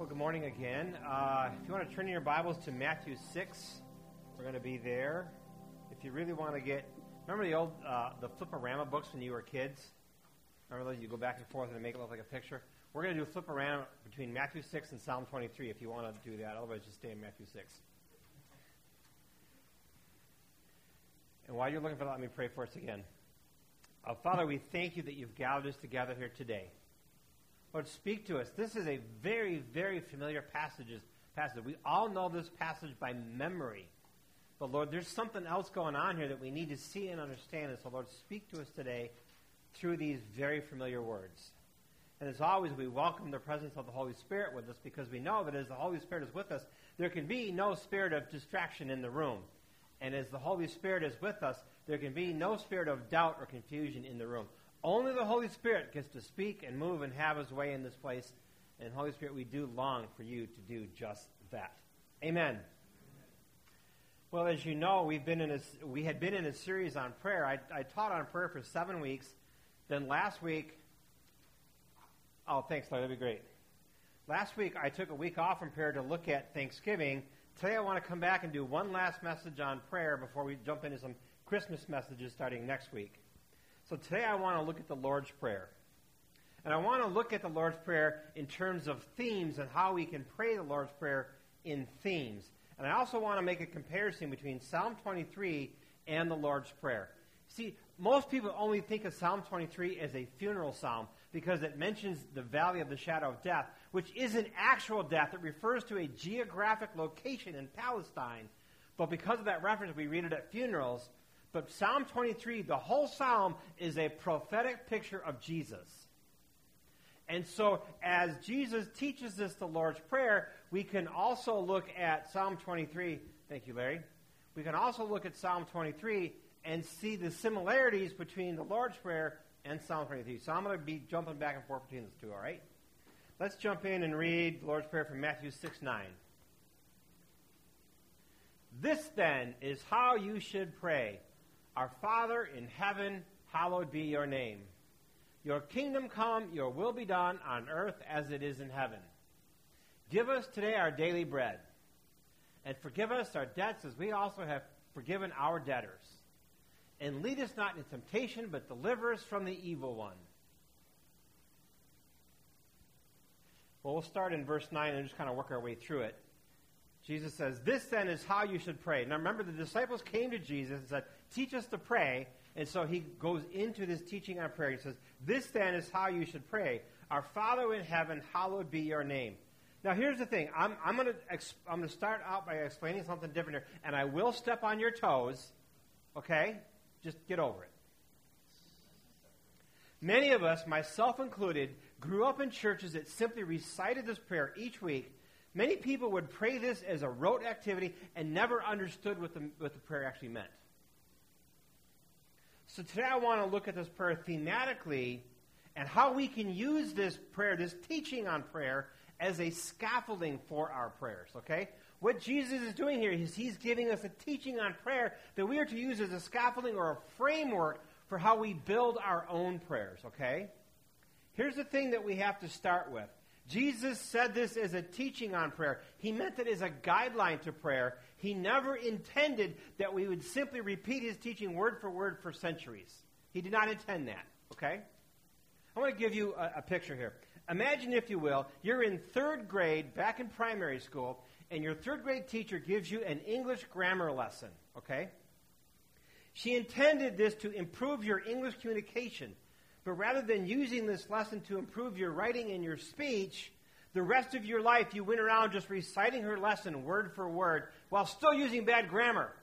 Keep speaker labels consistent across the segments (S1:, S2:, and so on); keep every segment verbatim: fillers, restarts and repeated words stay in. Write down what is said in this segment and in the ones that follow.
S1: Well, good morning again. Uh, if you want to turn in your Bibles to Matthew six, we're going to be there. If you really want to get, remember the old, uh, the Flip-O-Rama books when you were kids? Remember those? You go back and forth and make it look like a picture? We're going to do a Flip-O-Rama between Matthew six and Psalm twenty-three if you want to do that. Otherwise, just stay in Matthew six. And while you're looking for that, let me pray for us again. Uh, Father, we thank you that you've gathered us together here today. Lord, speak to us. This is a very, very familiar passage. passage. We all know this passage by memory. But, Lord, there's something else going on here that we need to see and understand. And so, Lord, speak to us today through these very familiar words. And as always, we welcome the presence of the Holy Spirit with us because we know that as the Holy Spirit is with us, there can be no spirit of distraction in the room. And as the Holy Spirit is with us, there can be no spirit of doubt or confusion in the room. Only the Holy Spirit gets to speak and move and have his way in this place. And Holy Spirit, we do long for you to do just that. Amen. Well, as you know, we've been in a, we had been in a series on prayer. I, I taught on prayer for seven weeks. Then last week, oh, thanks, Larry, that'd be great. Last week, I took a week off from prayer to look at Thanksgiving. Today, I want to come back and do one last message on prayer before we jump into some Christmas messages starting next week. So today I want to look at the Lord's Prayer. And I want to look at the Lord's Prayer in terms of themes and how we can pray the Lord's Prayer in themes. And I also want to make a comparison between Psalm twenty-three and the Lord's Prayer. See, most people only think of Psalm twenty-three as a funeral psalm because it mentions the valley of the shadow of death, which isn't actual death. It refers to a geographic location in Palestine. But because of that reference, we read it at funerals. But Psalm twenty-three, the whole psalm, is a prophetic picture of Jesus. And so as Jesus teaches us the Lord's Prayer, we can also look at Psalm twenty-three. Thank you, Larry. We can also look at Psalm twenty-three and see the similarities between the Lord's Prayer and Psalm twenty-three. So I'm going to be jumping back and forth between those two, all right? Let's jump in and read the Lord's Prayer from Matthew six nine. This, then, is how you should pray. Our Father in heaven, hallowed be your name. Your kingdom come, your will be done on earth as it is in heaven. Give us today our daily bread. And forgive us our debts as we also have forgiven our debtors. And lead us not into temptation, but deliver us from the evil one. Well, we'll start in verse nine and just kind of work our way through it. Jesus says, this then is how you should pray. Now remember, the disciples came to Jesus and said, teach us to pray. And so he goes into this teaching on prayer. He says, this then is how you should pray. Our Father in heaven, hallowed be your name. Now here's the thing. I'm, I'm going to I'm going to start out by explaining something different here. And I will step on your toes. Okay? Just get over it. Many of us, myself included, grew up in churches that simply recited this prayer each week. Many people would pray this as a rote activity and never understood what the, what the prayer actually meant. So today I want to look at this prayer thematically and how we can use this prayer, this teaching on prayer, as a scaffolding for our prayers, okay? What Jesus is doing here is he's giving us a teaching on prayer that we are to use as a scaffolding or a framework for how we build our own prayers, okay? Here's the thing that we have to start with. Jesus said this as a teaching on prayer. He meant it as a guideline to prayer. He never intended that we would simply repeat his teaching word for word for centuries. He did not intend that, okay? I want to give you a, a picture here. Imagine, if you will, you're in third grade back in primary school, and your third grade teacher gives you an English grammar lesson, okay? She intended this to improve your English communication. But rather than using this lesson to improve your writing and your speech, the rest of your life you went around just reciting her lesson word for word while still using bad grammar.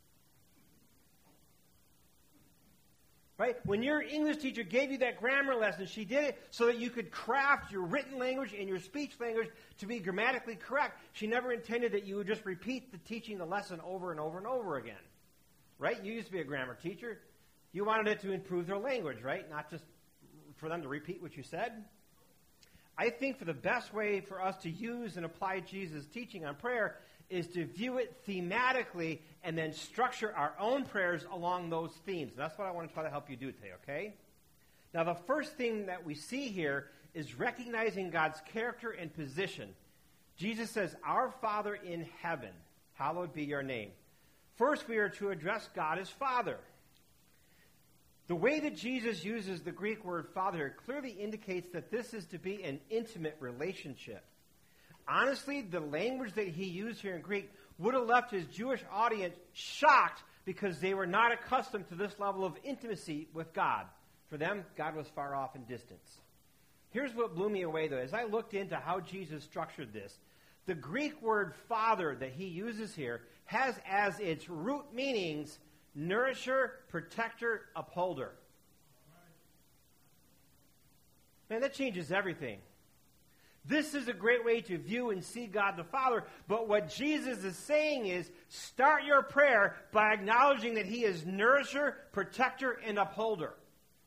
S1: Right? When your English teacher gave you that grammar lesson, she did it so that you could craft your written language and your speech language to be grammatically correct. She never intended that you would just repeat the teaching, the lesson over and over and over again. Right? You used to be a grammar teacher. You wanted it to improve their language, right? Not just for them to repeat what you said. I think for the best way for us to use and apply Jesus' teaching on prayer is to view it thematically and then structure our own prayers along those themes. And that's what I want to try to help you do today, okay? Now, the first thing that we see here is recognizing God's character and position. Jesus says, "Our Father in heaven, hallowed be your name." First, we are to address God as Father. The way that Jesus uses the Greek word Father clearly indicates that this is to be an intimate relationship. Honestly, the language that he used here in Greek would have left his Jewish audience shocked because they were not accustomed to this level of intimacy with God. For them, God was far off in distance. Here's what blew me away, though. As I looked into how Jesus structured this, the Greek word Father that he uses here has as its root meanings nourisher, protector, upholder. Man, that changes everything. This is a great way to view and see God the Father, but what Jesus is saying is start your prayer by acknowledging that he is nourisher, protector, and upholder.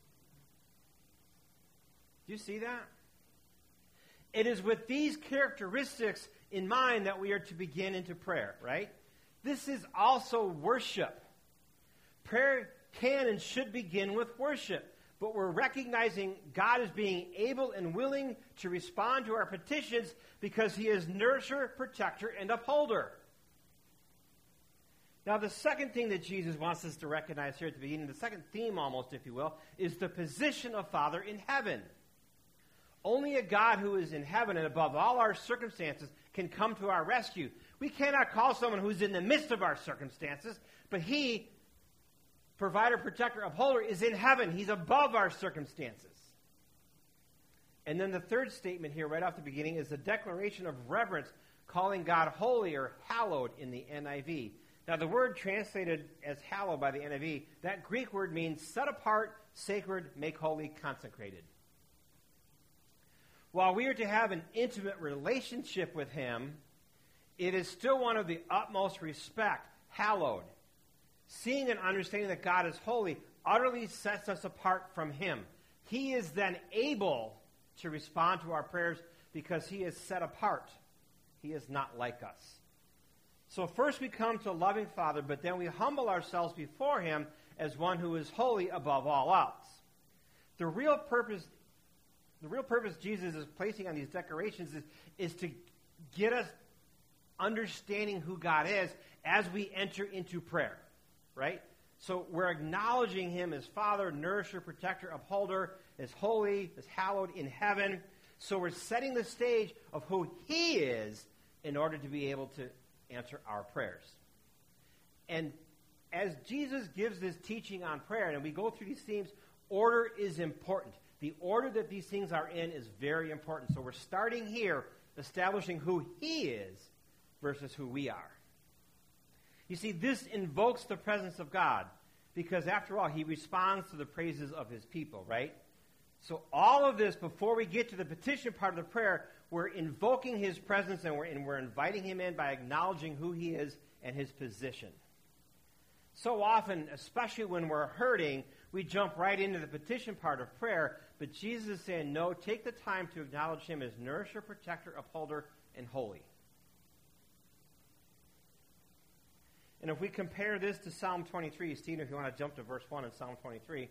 S1: Do you see that? It is with these characteristics in mind that we are to begin into prayer, right? This is also worship. Prayer can and should begin with worship, but we're recognizing God as being able and willing to respond to our petitions because he is nourisher, protector, and upholder. Now, the second thing that Jesus wants us to recognize here at the beginning, the second theme almost, if you will, is the position of Father in heaven. Only a God who is in heaven and above all our circumstances can come to our rescue. We cannot call someone who's in the midst of our circumstances, but he, provider, protector, upholder, is in heaven. He's above our circumstances. And then the third statement here right off the beginning is the declaration of reverence, calling God holy or hallowed in the N I V. Now the word translated as hallowed by the N I V, that Greek word means set apart, sacred, make holy, consecrated. While we are to have an intimate relationship with him, it is still one of the utmost respect, hallowed. Seeing and understanding that God is holy utterly sets us apart from him. He is then able to respond to our prayers because he is set apart. He is not like us. So first we come to a loving Father, but then we humble ourselves before him as one who is holy above all else. The real purpose The real purpose Jesus is placing on these decorations is, is to get us understanding who God is as we enter into prayer, right? So we're acknowledging him as Father, nourisher, protector, upholder, as holy, as hallowed in heaven. So we're setting the stage of who he is in order to be able to answer our prayers. And as Jesus gives this teaching on prayer, and we go through these themes, order is important. The order that these things are in is very important. So we're starting here, establishing who he is versus who we are. You see, this invokes the presence of God because, after all, he responds to the praises of his people, right? So all of this, before we get to the petition part of the prayer, we're invoking his presence and we're, and we're inviting him in by acknowledging who he is and his position. So often, especially when we're hurting, we jump right into the petition part of prayer, but Jesus is saying, no, take the time to acknowledge him as nourisher, protector, upholder, and holy. And if we compare this to Psalm twenty-three, Stephen, if you want to jump to verse one in Psalm twenty-three.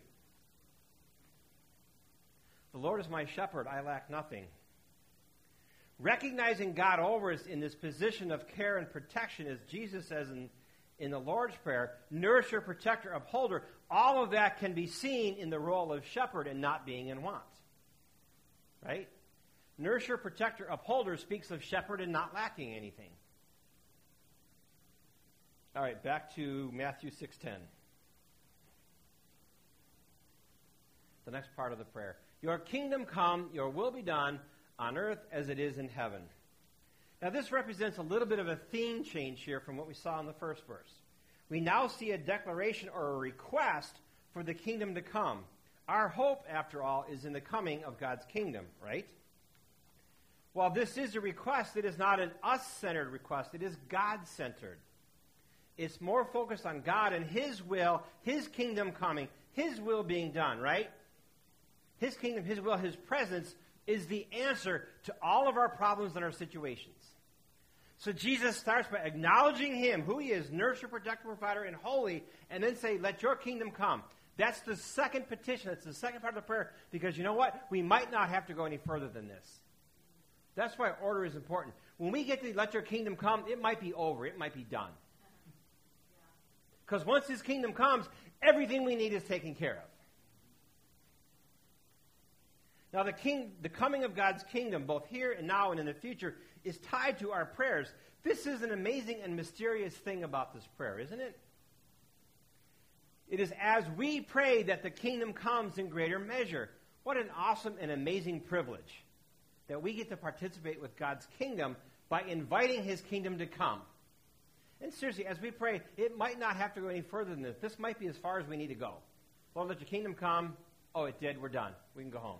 S1: The Lord is my shepherd, I lack nothing. Recognizing God over us in this position of care and protection, as Jesus says in In the Lord's Prayer, nourisher, protector, upholder, all of that can be seen in the role of shepherd and not being in want. Right? Nourisher, protector, upholder speaks of shepherd and not lacking anything. All right, back to Matthew six ten. The next part of the prayer. Your kingdom come, your will be done on earth as it is in heaven. Now, this represents a little bit of a theme change here from what we saw in the first verse. We now see a declaration or a request for the kingdom to come. Our hope, after all, is in the coming of God's kingdom, right? While this is a request, it is not an us-centered request. It is God-centered. It's more focused on God and his will, his kingdom coming, his will being done, right? His kingdom, his will, his presence is the answer to all of our problems and our situations. So Jesus starts by acknowledging him, who he is, nurture, protector, provider, and holy, and then say, let your kingdom come. That's the second petition. That's the second part of the prayer, because you know what? We might not have to go any further than this. That's why order is important. When we get to let your kingdom come, it might be over. It might be done. Because once his kingdom comes, everything we need is taken care of. Now, the king, the coming of God's kingdom, both here and now and in the future, is tied to our prayers. This is an amazing and mysterious thing about this prayer, isn't it? It is as we pray that the kingdom comes in greater measure. What an awesome and amazing privilege that we get to participate with God's kingdom by inviting his kingdom to come. And seriously, as we pray, it might not have to go any further than this. This might be as far as we need to go. Lord, let your kingdom come. Oh, it did. We're done. We can go home.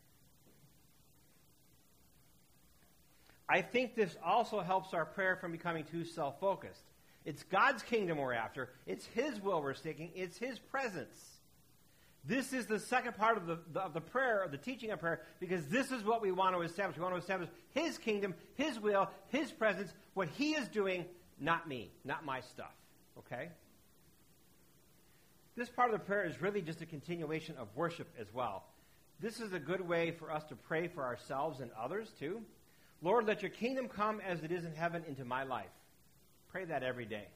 S1: I think this also helps our prayer from becoming too self-focused. It's God's kingdom we're after. It's his will we're seeking. It's his presence. This is the second part of the, the, of the prayer, of the teaching of prayer, because this is what we want to establish. We want to establish his kingdom, his will, his presence, what he is doing, not me, not my stuff. Okay? This part of the prayer is really just a continuation of worship as well. This is a good way for us to pray for ourselves and others, too. Lord, let your kingdom come as it is in heaven into my life. Pray that every day.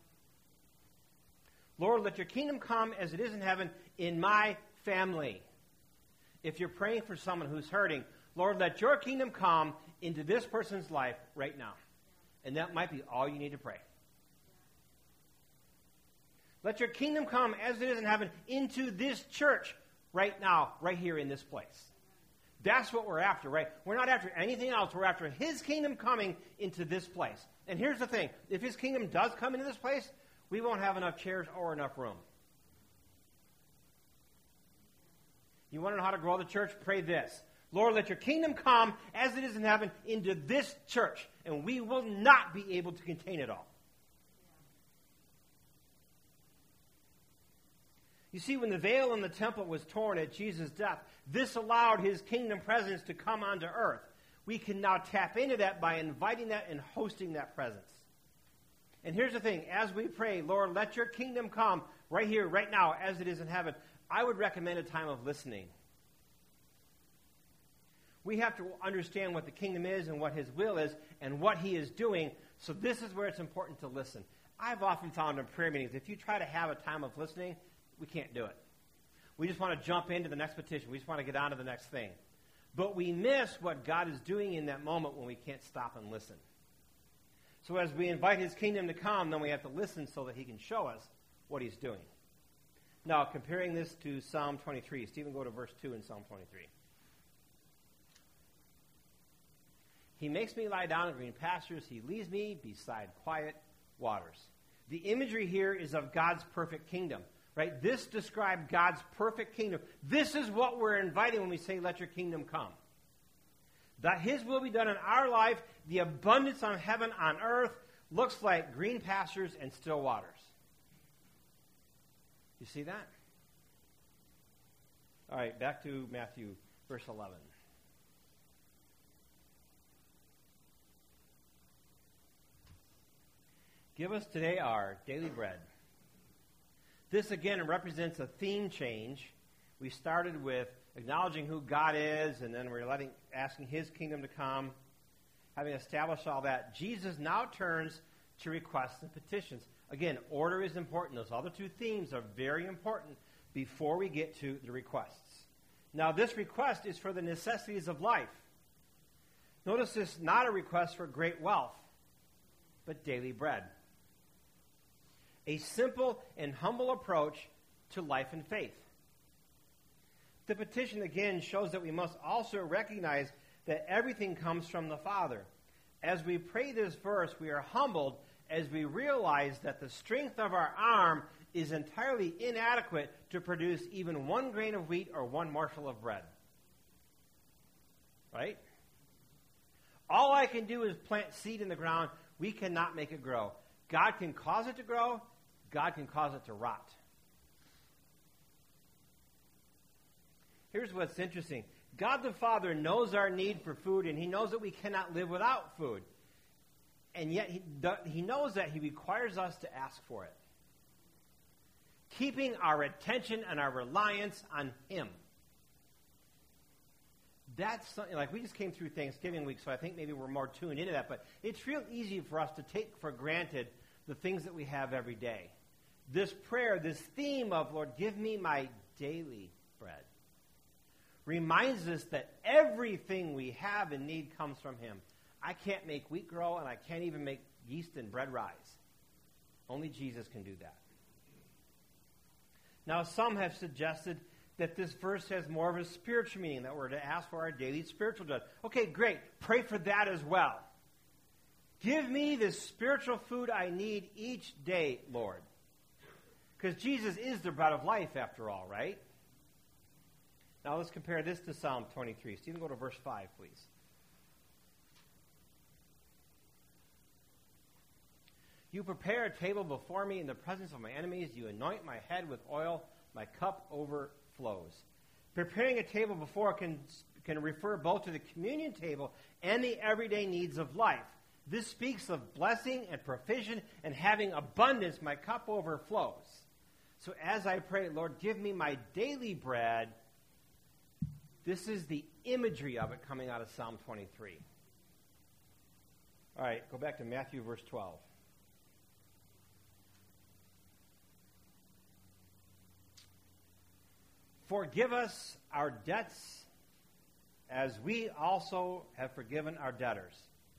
S1: Lord, let your kingdom come as it is in heaven in my family. If you're praying for someone who's hurting, Lord, let your kingdom come into this person's life right now. And that might be all you need to pray. Let your kingdom come as it is in heaven into this church right now, right here in this place. That's what we're after, right? We're not after anything else. We're after his kingdom coming into this place. And here's the thing. If his kingdom does come into this place, we won't have enough chairs or enough room. You want to know how to grow the church? Pray this. Lord, let your kingdom come as it is in heaven into this church, and we will not be able to contain it all. You see, when the veil in the temple was torn at Jesus' death, this allowed his kingdom presence to come onto earth. We can now tap into that by inviting that and hosting that presence. And here's the thing. As we pray, Lord, let your kingdom come right here, right now, as it is in heaven, I would recommend a time of listening. We have to understand what the kingdom is and what his will is and what he is doing. So this is where it's important to listen. I've often found in prayer meetings, if you try to have a time of listening, we can't do it. We just want to jump into the next petition. We just want to get on to the next thing. But we miss what God is doing in that moment when we can't stop and listen. So as we invite his kingdom to come, then we have to listen so that he can show us what he's doing. Now, comparing this to Psalm twenty-three. Stephen, go to verse two in Psalm twenty-three. He makes me lie down in green pastures. He leads me beside quiet waters. The imagery here is of God's perfect kingdom. Right? This describes God's perfect kingdom. This is what we're inviting when we say, let your kingdom come. That his will be done in our life, the abundance on heaven, on earth, looks like green pastures and still waters. You see that? All right, back to Matthew, verse eleven. Give us today our daily bread. This, again, represents a theme change. We started with acknowledging who God is, and then we're letting, asking his kingdom to come. Having established all that, Jesus now turns to requests and petitions. Again, order is important. Those other two themes are very important before we get to the requests. Now, this request is for the necessities of life. Notice this is not a request for great wealth, but daily bread. A simple and humble approach to life and faith. The petition, again, shows that we must also recognize that everything comes from the Father. As we pray this verse, we are humbled as we realize that the strength of our arm is entirely inadequate to produce even one grain of wheat or one morsel of bread. Right? All I can do is plant seed in the ground. We cannot make it grow. God can cause it to grow. God can cause it to rot. Here's what's interesting. God the Father knows our need for food, and he knows that we cannot live without food. And yet he, he knows that he requires us to ask for it. Keeping our attention and our reliance on him. that's something, like we just came through Thanksgiving week, so I think maybe we're more tuned into that. But it's real easy for us to take for granted the things that we have every day. This prayer, this theme of, Lord, give me my daily bread, reminds us that everything we have and need comes from him. I can't make wheat grow, and I can't even make yeast and bread rise. Only Jesus can do that. Now, some have suggested that this verse has more of a spiritual meaning, that we're to ask for our daily spiritual bread. Okay, great. Pray for that as well. Give me the spiritual food I need each day, Lord. Because Jesus is the bread of life, after all, right? Now let's compare this to Psalm twenty-three. Stephen, go to verse five, please. You prepare a table before me in the presence of my enemies. You anoint my head with oil. My cup overflows. Preparing a table before can, can refer both to the communion table and the everyday needs of life. This speaks of blessing and provision and having abundance. My cup overflows. So as I pray, Lord, give me my daily bread, this is the imagery of it coming out of Psalm twenty-three. All right, go back to Matthew verse twelve. Forgive us our debts as we also have forgiven our debtors.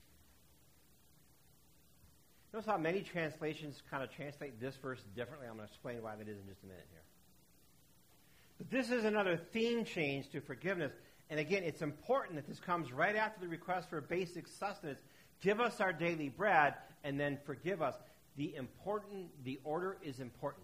S1: Notice how many translations kind of translate this verse differently. I'm going to explain why that is in just a minute here. But this is another theme change to forgiveness. And again, it's important that this comes right after the request for basic sustenance. Give us our daily bread, and then forgive us. The important, the order is important.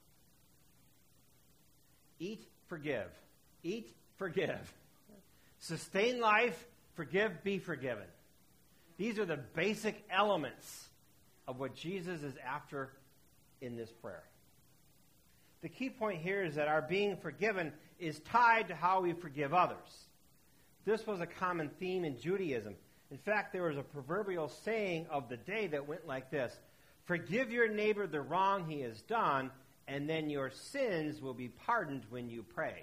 S1: Eat, forgive. Eat, forgive. Sustain life, forgive, be forgiven. These are the basic elements of what Jesus is after in this prayer. The key point here is that our being forgiven is tied to how we forgive others. This was a common theme in Judaism. In fact, there was a proverbial saying of the day that went like this: forgive your neighbor the wrong he has done, and then your sins will be pardoned when you pray.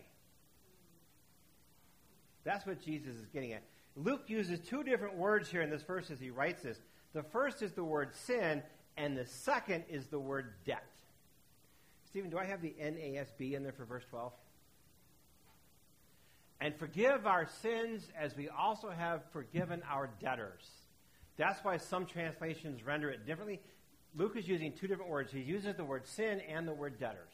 S1: That's what Jesus is getting at. Luke uses two different words here in this verse as he writes this. The first is the word sin, and the second is the word debt. Stephen, do I have the N A S B in there for verse twelve? And forgive our sins as we also have forgiven our debtors. That's why some translations render it differently. Luke is using two different words. He uses the word sin and the word debtors.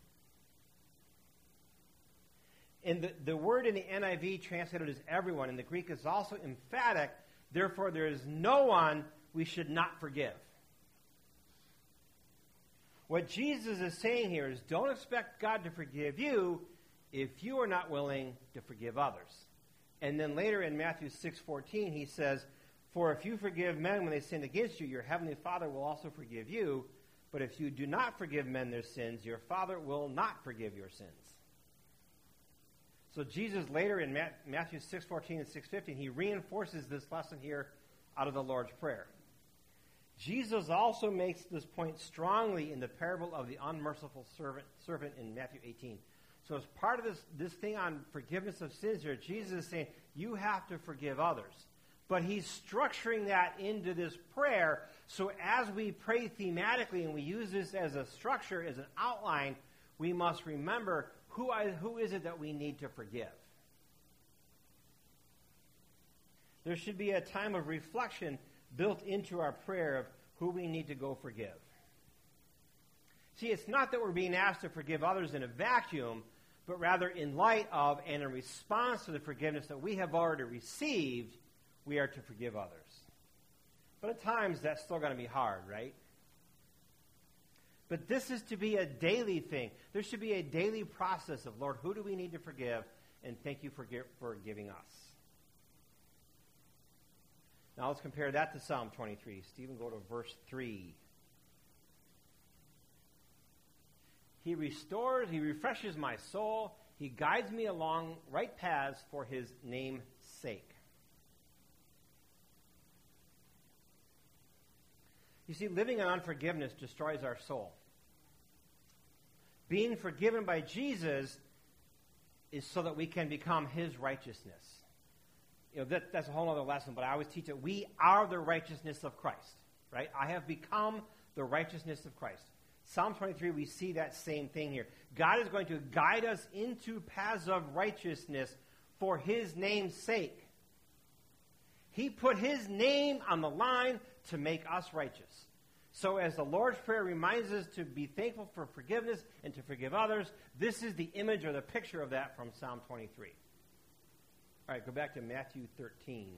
S1: In the, the word in the N I V translated as everyone, in the Greek is also emphatic. Therefore, there is no one we should not forgive. What Jesus is saying here is, don't expect God to forgive you if you are not willing to forgive others. And then later in Matthew six fourteen, he says, for if you forgive men when they sin against you, your heavenly Father will also forgive you. But if you do not forgive men their sins, your Father will not forgive your sins. So Jesus later in Matthew six fourteen and six fifteen, he reinforces this lesson here out of the Lord's Prayer. Jesus also makes this point strongly in the parable of the unmerciful servant, servant in Matthew eighteen. So as part of this, this thing on forgiveness of sins here, Jesus is saying you have to forgive others. But he's structuring that into this prayer, so as we pray thematically and we use this as a structure, as an outline, we must remember who, I, who is it that we need to forgive. There should be a time of reflection built into our prayer of who we need to go forgive. See, it's not that we're being asked to forgive others in a vacuum, but rather in light of and in response to the forgiveness that we have already received, we are to forgive others. But at times, that's still going to be hard, right? But this is to be a daily thing. There should be a daily process of, Lord, who do we need to forgive? And thank you for forgiving us. Now let's compare that to Psalm twenty-three. Stephen, go to verse three. He restores, he refreshes my soul. He guides me along right paths for his name's sake. You see, living in unforgiveness destroys our soul. Being forgiven by Jesus is so that we can become his righteousness. you know, that, that's a whole other lesson, but I always teach that we are the righteousness of Christ, right? I have become the righteousness of Christ. Psalm twenty-three, we see that same thing here. God is going to guide us into paths of righteousness for his name's sake. He put his name on the line to make us righteous. So as the Lord's Prayer reminds us to be thankful for forgiveness and to forgive others, this is the image or the picture of that from Psalm twenty-three. All right, go back to Matthew thirteen.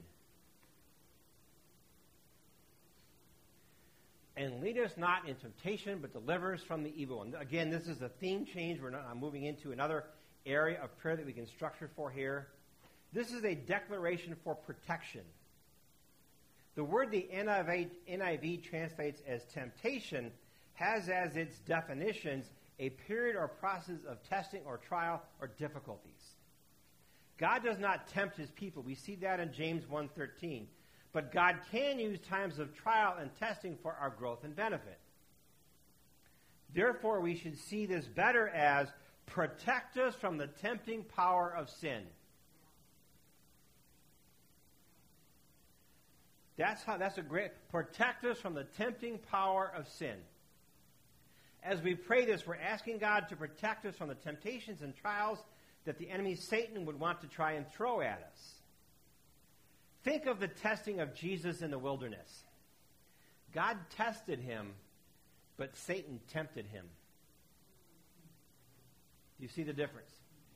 S1: And lead us not in temptation, but deliver us from the evil one. Again, this is a theme change. We're not, I'm moving into another area of prayer that we can structure for here. This is a declaration for protection. The word the N I V, N I V translates as temptation has as its definitions a period or process of testing or trial or difficulties. God does not tempt his people. We see that in James one thirteen. But God can use times of trial and testing for our growth and benefit. Therefore, we should see this better as protect us from the tempting power of sin. That's how, that's a great, protect us from the tempting power of sin. As we pray this, we're asking God to protect us from the temptations and trials that the enemy Satan would want to try and throw at us. Think of the testing of Jesus in the wilderness. God tested him, but Satan tempted him. Do you see the difference?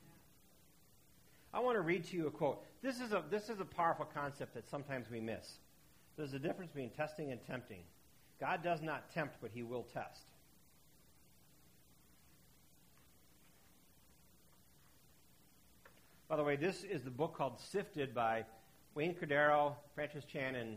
S1: I want to read to you a quote. This is a, this is a powerful concept that sometimes we miss. There's a difference between testing and tempting. God does not tempt, but he will test. By the way, this is the book called Sifted by Wayne Cordeiro, Francis Chan, and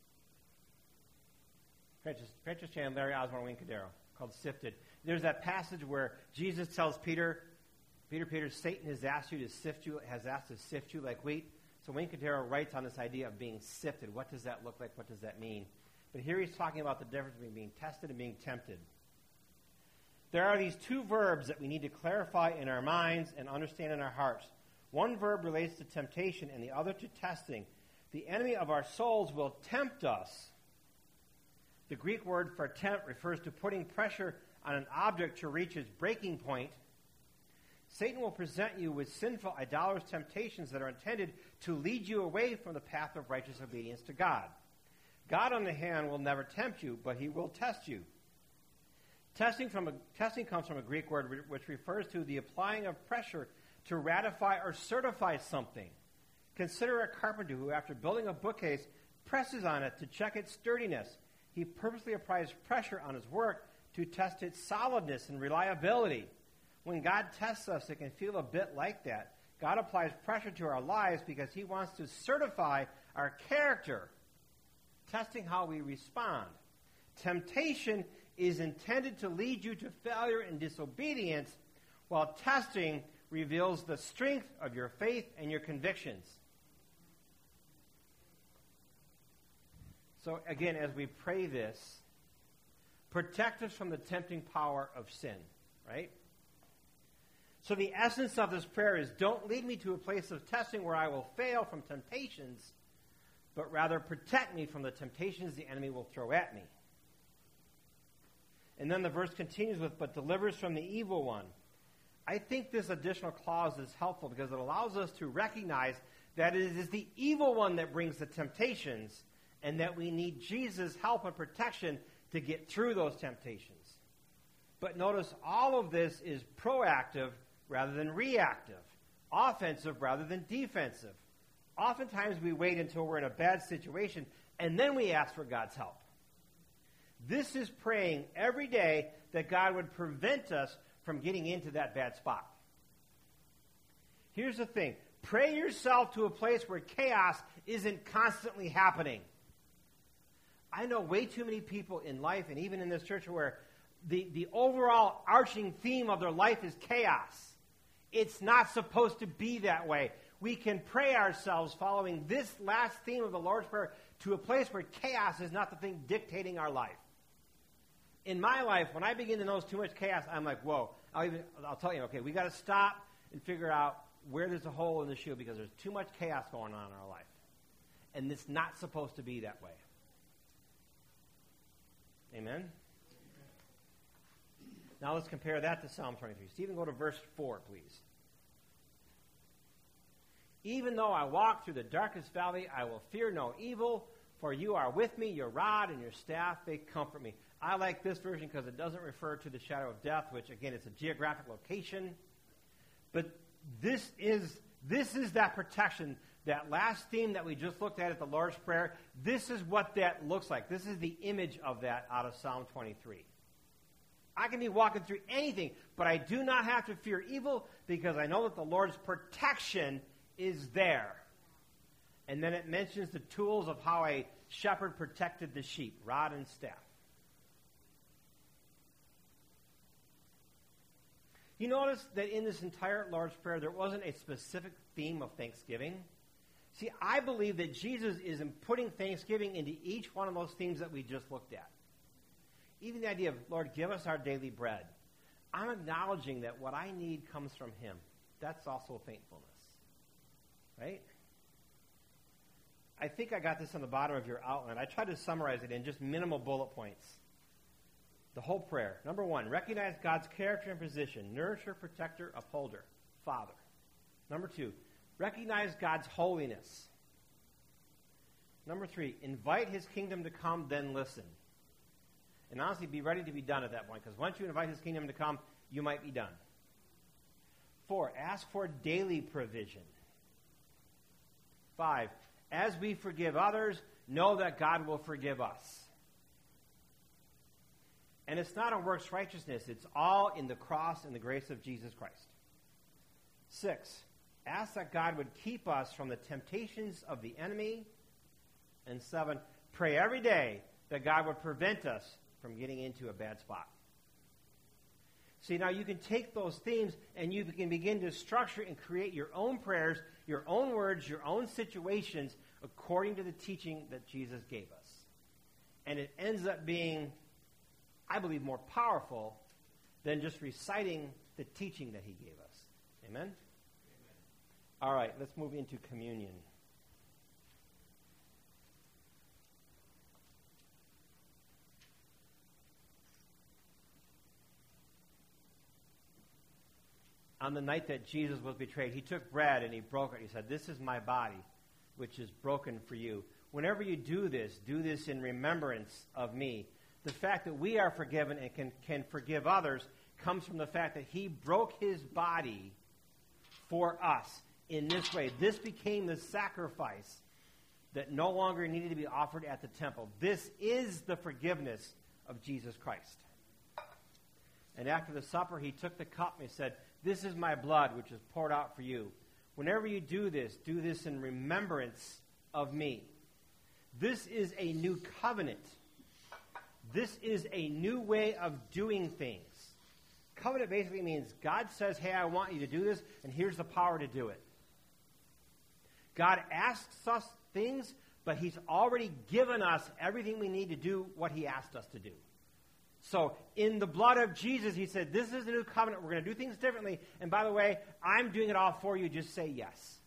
S1: Francis, Francis Chan, Larry Osborne, Wayne Cordeiro, called Sifted. There's that passage where Jesus tells Peter, Peter, Peter, Satan has asked you to sift you, has asked to sift you like wheat. So Wayne Cordeiro writes on this idea of being sifted. What does that look like? What does that mean? But here he's talking about the difference between being tested and being tempted. There are these two verbs that we need to clarify in our minds and understand in our hearts. One verb relates to temptation and the other to testing. The enemy of our souls will tempt us. The Greek word for tempt refers to putting pressure on an object to reach its breaking point. Satan will present you with sinful, idolatrous temptations that are intended to lead you away from the path of righteous obedience to God. God, on the hand, will never tempt you, but he will test you. Testing, from a, testing comes from a Greek word which refers to the applying of pressure to ratify or certify something. Consider a carpenter who, after building a bookcase, presses on it to check its sturdiness. He purposely applies pressure on his work to test its solidness and reliability. When God tests us, it can feel a bit like that. God applies pressure to our lives because he wants to certify our character, testing how we respond. Temptation is intended to lead you to failure and disobedience, while testing reveals the strength of your faith and your convictions. So again, as we pray this, protect us from the tempting power of sin, right? So the essence of this prayer is, don't lead me to a place of testing where I will fail from temptations, but rather protect me from the temptations the enemy will throw at me. And then the verse continues with, but delivers from the evil one. I think this additional clause is helpful because it allows us to recognize that it is the evil one that brings the temptations and that we need Jesus' help and protection to get through those temptations. But notice all of this is proactive rather than reactive, offensive rather than defensive. Oftentimes we wait until we're in a bad situation and then we ask for God's help. This is praying every day that God would prevent us from getting into that bad spot. Here's the thing. Pray yourself to a place where chaos isn't constantly happening. I know way too many people in life and even in this church where the, the overall arching theme of their life is chaos. It's not supposed to be that way. We can pray ourselves following this last theme of the Lord's Prayer to a place where chaos is not the thing dictating our life. In my life, when I begin to notice too much chaos, I'm like, whoa. I'll, even, I'll tell you, okay, we got to stop and figure out where there's a hole in the shoe because there's too much chaos going on in our life. and it's not supposed to be that way. Amen? Now let's compare that to Psalm twenty-three. Stephen, go to verse four, please. Even though I walk through the darkest valley, I will fear no evil, for you are with me, your rod and your staff, they comfort me. I like this version because it doesn't refer to the shadow of death, which, again, is a geographic location. But this is, this is that protection. That last theme that we just looked at at the Lord's Prayer, this is what that looks like. This is the image of that out of Psalm twenty-three. I can be walking through anything, but I do not have to fear evil because I know that the Lord's protection is there. And then it mentions the tools of how a shepherd protected the sheep, rod and staff. You notice that in this entire Lord's Prayer, there wasn't a specific theme of thanksgiving. See, I believe that Jesus is putting thanksgiving into each one of those themes that we just looked at. Even the idea of, Lord, give us our daily bread. I'm acknowledging that what I need comes from him. That's also thankfulness. Right? I think I got this on the bottom of your outline. I tried to summarize it in just minimal bullet points. The whole prayer. Number one, recognize God's character and position. Nourisher, protector, upholder, Father. Number two, recognize God's holiness. Number three, invite his kingdom to come, then listen. And honestly, be ready to be done at that point, because once you invite his kingdom to come, you might be done. Four, ask for daily provision. Five, as we forgive others, know that God will forgive us. And it's not a works righteousness. It's all in the cross and the grace of Jesus Christ. Six, ask that God would keep us from the temptations of the enemy. And seven, pray every day that God would prevent us from getting into a bad spot. See, now you can take those themes and you can begin to structure and create your own prayers, your own words, your own situations according to the teaching that Jesus gave us. And it ends up being, I believe, more powerful than just reciting the teaching that he gave us. Amen? Amen. All right, let's move into communion. On the night that Jesus was betrayed, he took bread and he broke it. He said, "This is my body, which is broken for you. Whenever you do this, do this in remembrance of me." The fact that we are forgiven and can, can forgive others comes from the fact that he broke his body for us in this way. This became the sacrifice that no longer needed to be offered at the temple. This is the forgiveness of Jesus Christ. And after the supper, he took the cup and he said, "This is my blood, which is poured out for you. Whenever you do this, do this in remembrance of me." This is a new covenant. This is a new way of doing things. Covenant basically means God says, "Hey, I want you to do this, and here's the power to do it." God asks us things, but he's already given us everything we need to do what he asked us to do. So in the blood of Jesus, he said, this is a new covenant. We're going to do things differently. And by the way, I'm doing it all for you. Just say yes.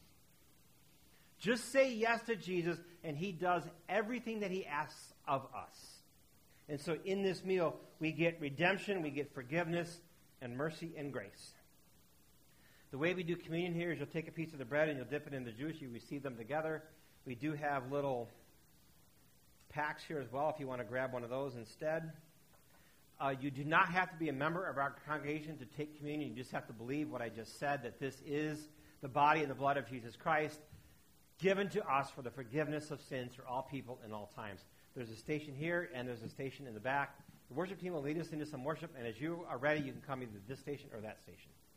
S1: Just say yes to Jesus, and he does everything that he asks of us. And so in this meal, we get redemption, we get forgiveness, and mercy and grace. The way we do communion here is you'll take a piece of the bread and you'll dip it in the juice. You receive them together. We do have little packs here as well if you want to grab one of those instead. Uh, you do not have to be a member of our congregation to take communion. You just have to believe what I just said, that this is the body and the blood of Jesus Christ given to us for the forgiveness of sins for all people in all times. There's a station here, and there's a station in the back. The worship team will lead us into some worship, and as you are ready, you can come either this station or that station.